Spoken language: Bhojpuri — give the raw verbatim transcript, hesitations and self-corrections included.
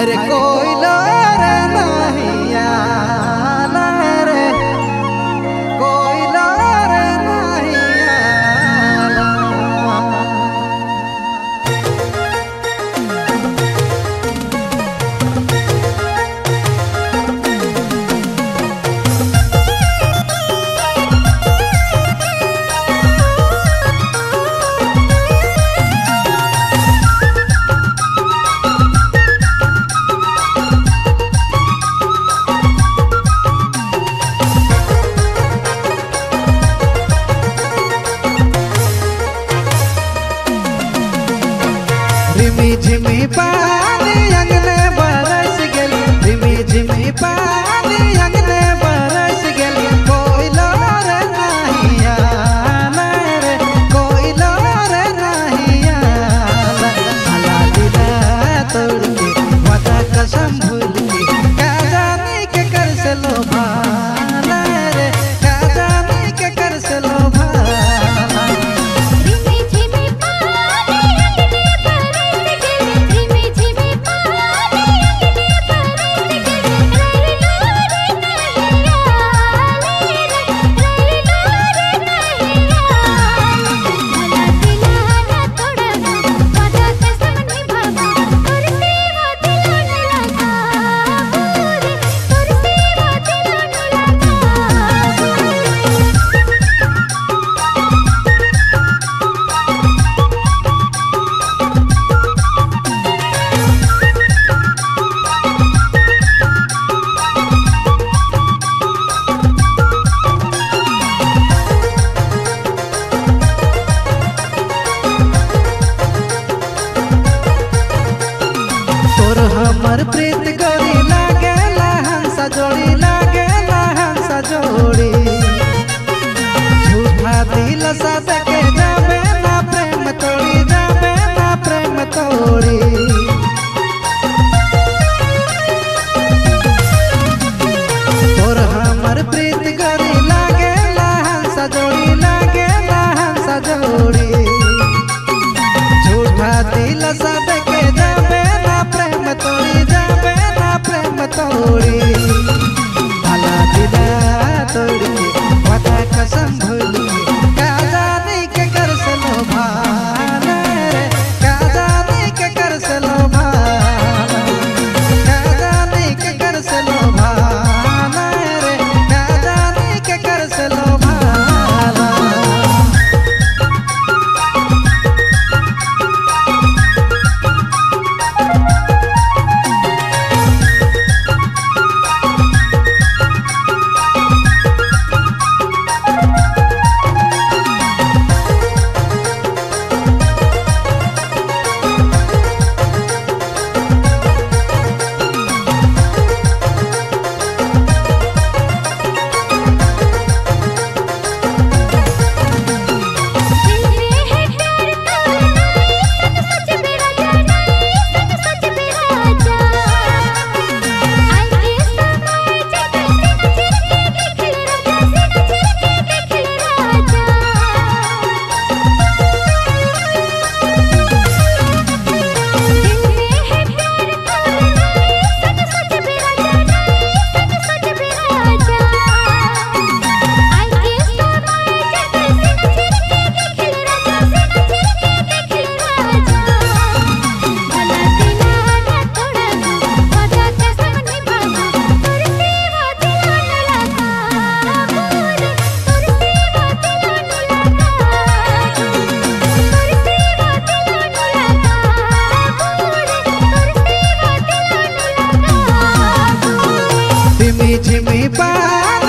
अरे कोई लोर नहीं आला रे, कोई लोर नहीं आला। झिमी झिमी पानी अंगने बरस गेल, झिमी झिमी पानी अंगने बरस गेल। कोई लोर नहीं आला रे, कोई लोर नहीं आला। आला दिला तोड़ के वादा कसम भूल के, का जाने के कर से लोभाला रे, का जाने के कर से लोभाला। हमर प्रीत गोरी लागेला हंसा जोड़ी, लागेला हंसा जोड़ी। झूठा दिल साथ के जाबे ना प्रेम तोड़ी, जाबे ना प्रेम तोड़ी। तोर हमर प्रीत गोरी लागेला हंसा जोड़ी, लागेला हंसा जोड़ी। झूठा दिल साथ के जाबे ना प्रेम तोड़ी, जाबे ना प्रेम तोड़ी। आला दिला तोड़ के वादा कसम भूल के, का जाने के कर से लोभाला रे, का जाने के कर से लोभाला। का जाने के कर से लोभाला रे, का जाने के कर से लोभाला। झिमी झिमी पा